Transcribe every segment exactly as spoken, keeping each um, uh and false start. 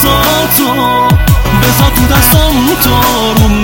دستاتو بذار تو دستام تو روم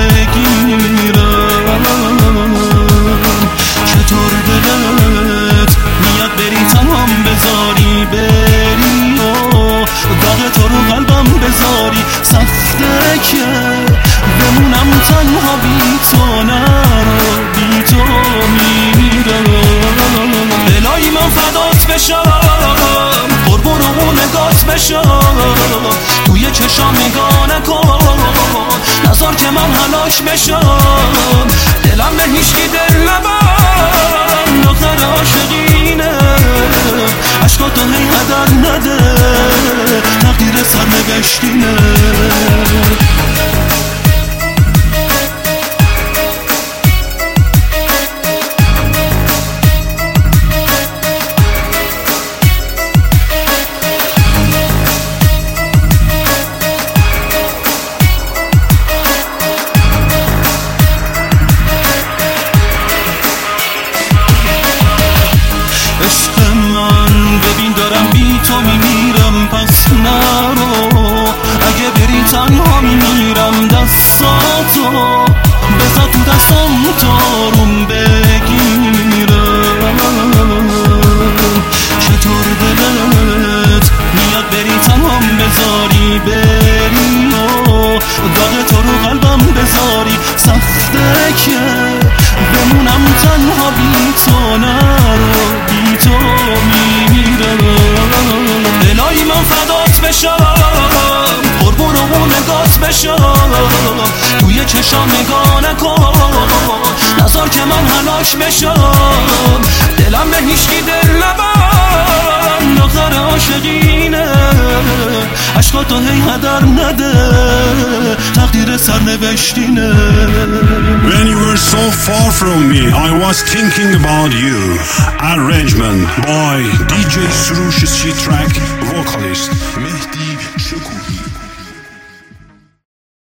بگیرم. چطور دلت میاد بری تنهام بذاری بری و داغ تو رو قلبم بذاری. سخته که بمونم تنها بی تو، نرو بی تو میرم. الهی من فدات بشم، قربون و نگات بشم، توی چشام نگاه نکن، نذار که من هلاک بشم. دلم به هیچکی دل نبند، دختر عاشقینه، عشقاتو هی هدر نده، تقدیر سرنوشتینه. عشق من ببین دارم بی تو میمیرم، پس نرو، اگه بری تنها میمیرم. دستاتو بذار تو دستام تو روم بگیرم. چطور دلت میاد بری تنهام بذاری بری و داغ تو رو قلبم بذاری. سخته که بمونم تنها بی تو، نرو بی تو میرم. الهی من فدات بشم، قربون و نگات بشم، توی چشام نگاه نکن، نذار که من هلاک بشم. دلم به هیچکی دل نبند، دختر عاشقینه، عشقاتو هی هدر نده، تقدیر سرنوشتینه. When you were so far from me, I was thinking about you. Arrangement by D J Surush, C-Track vocalist Mehdi